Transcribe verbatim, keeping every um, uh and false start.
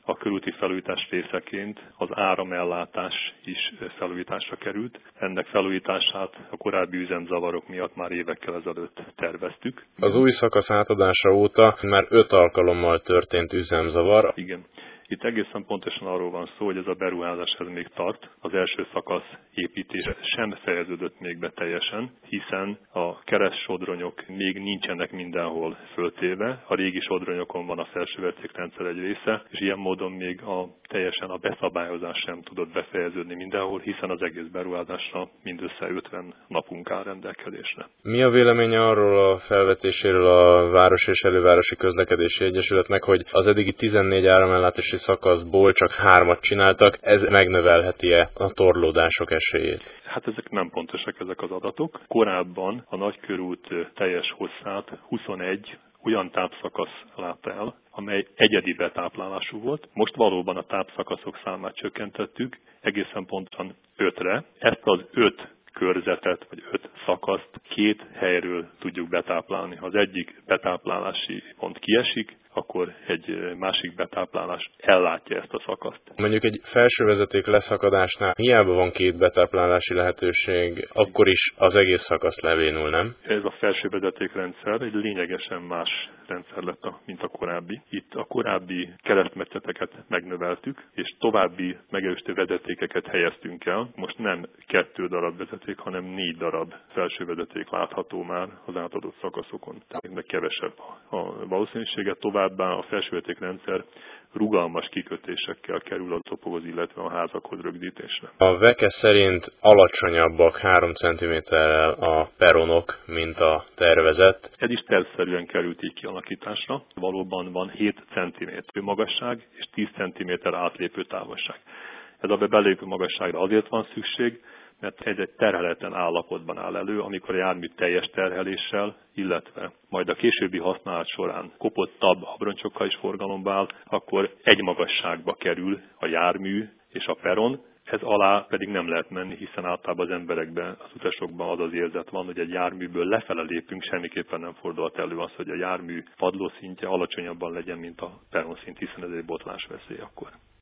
a körúti felújítás részeként az áramellátás is felújításra került. Ennek felújítását a korábbi üzemzavarok miatt már évekkel ezelőtt terveztük. Az új szakasz átadása óta már öt alkalommal történt üzemzavar. Igen. Itt egészen pontosan arról van szó, hogy ez a beruházás ez még tart. Az első szakasz építése sem fejeződött még be teljesen, hiszen a keresztsodronyok még nincsenek mindenhol föltéve. A régi sodronyokon van a felsővezetékrendszer egy része, és ilyen módon még a, teljesen a beszabályozás sem tudott befejeződni mindenhol, hiszen az egész beruházásra mindössze ötven napunk áll rendelkezésre. Mi a véleménye arról a felvetéséről a Város és Elővárosi Közlekedési Egyesületnek, hogy az eddigi tizennégy áramellátási szakaszból csak hármat csináltak, ez megnövelheti-e a torlódások esélyét? Hát ezek nem pontosak ezek az adatok. Korábban a nagykörút teljes hosszát huszonegy olyan tápszakasz látta el, amely egyedi betáplálású volt. Most valóban a tápszakaszok számát csökkentettük, egészen pontosan ötre. Ezt az öt körzetet, vagy öt szakaszt két helyről tudjuk betáplálni. Ha az egyik betáplálási pont kiesik, akkor egy másik betáplálás ellátja ezt a szakaszt. Mondjuk egy felsővezeték leszakadásnál hiába van két betáplálási lehetőség, akkor is az egész szakasz levénul, nem? Ez a felsővezetékrendszer egy lényegesen más rendszer lett, mint a korábbi. Itt a korábbi keresztmetszeteket megnöveltük, és további megerősítő vezetékeket helyeztünk el. Most nem kettő darab vezeték, hanem négy darab felsővezeték látható már az átadott szakaszokon. Tehát kevesebb a valószínűsége. Továbbá a felsővezetékrendszer rugalmas kikötésekkel kerül a topoghoz, illetve a házakhoz rögzítésre. A veke szerint alacsonyabbak három centiméterrel a peronok, mint a tervezett. Ez is tervszerűen került így kialakításra. Valóban van hét centiméter magasság és tíz centiméter átlépő távolság. Ez a belépő magasságra azért van szükség, mert ez egy terheletlen állapotban áll elő, amikor a jármű teljes terheléssel, illetve majd a későbbi használat során kopottabb abroncsokkal is forgalomba áll, akkor egy magasságba kerül a jármű és a peron, ez alá pedig nem lehet menni, hiszen általában az emberekben, az utasokban az az érzet van, hogy egy járműből lefele lépünk, semmiképpen nem fordulhat elő az, hogy a jármű padlószintje alacsonyabban legyen, mint a peronszint, hiszen ez egy botlásveszély akkor.